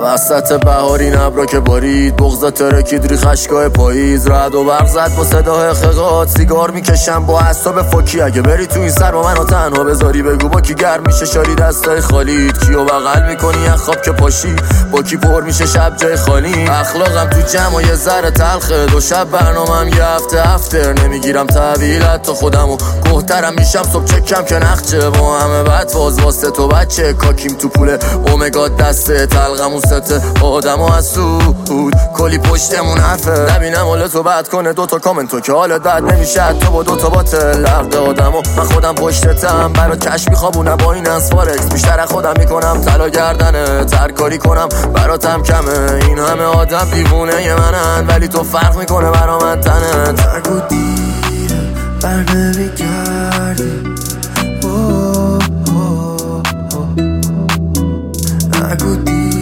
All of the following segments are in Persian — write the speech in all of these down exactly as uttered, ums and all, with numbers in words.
وسط بهاری نبرا که بارید، بغضا ترکید ری خشکای پاییز، رعد و برق زد با صدای خقات، سیگار میکشم با اعصاب فوکی. اگه بری تو این سر با منو تنها بذاری، بگو با کی گرم میشه شاری دستای خالیت، کیو بغل میکنی از خواب که پاشی، با کی پر میشه شب جای خالی. اخلاقم تو جمع یه ذره تلخه، دو شب برنامه‌م یه هفته افتر، نمیگیرم تحویلت تا خودمو گهترم میشم صبح چکم که نخچه، با همه بد واز واسه تو بچه، کاکیم تو پول اومگا دسته، تلقمون سته آدم ها از سود کلی پشتمون حرفه، نبینم حال تو بد کنه دوتا کامنتو که حالت بد نمیشه تو با دوتا باتل لرده آدمو. من خودم پشتتم برات کش میخوابونم با این از فارکس، بیشتر خودم میکنم طلا گردنه، ترکاری کنم براتم کمه، این همه آدم دیوونه ی منن ولی تو فرق میکنه برا من تنت. نگو دیره بر نمیگردی، نگو دیره.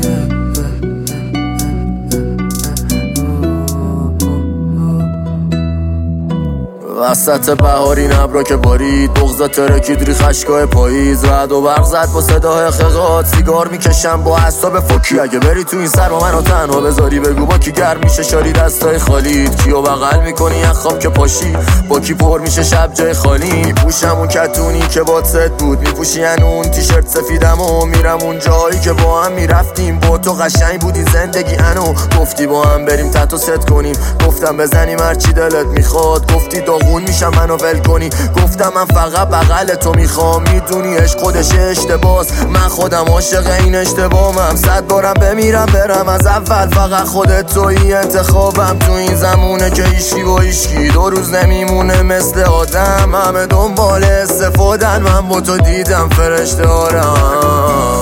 وسط بهاری نبرا که بارید، بغضا ترکید ری خشکای پاییز، رعد و برق زد با صدای خقات، سیگار میکشم با اعصاب فوکی. اگه بری تو این سر با منو تنها بذاری، بگو با کی گرم میشه شاری دستای خالیت، کیو بغل میکنی از خواب که پاشی، با کی پر میشه شب جای خالی. میپوشم اون کتونی که باد ست بود، میپوشی اون تیشرت سفیدم و میرم اون جایی که با هم میرفتیم، با تو قشنگ بودی زندگی انو، گفتی با هم بریم تتو ست کنیم، گفتم بزنیم هرچی دلت میخواد، گفتی داغون میشم منو ول کنی، گفتم من فقط بغل تو میخوام، میدونی عشق خودش اشتباس، من خودم عاشق این اشتباهمم، صد بارم بمیرم برم از اول، فقط خودت تویی انتخابم، تو این زمونه که ایشکی با ایشکی دو روز نمیمونه مثل آدم، همه دنبال استفادن، من با تو دیدم فرشته آرم.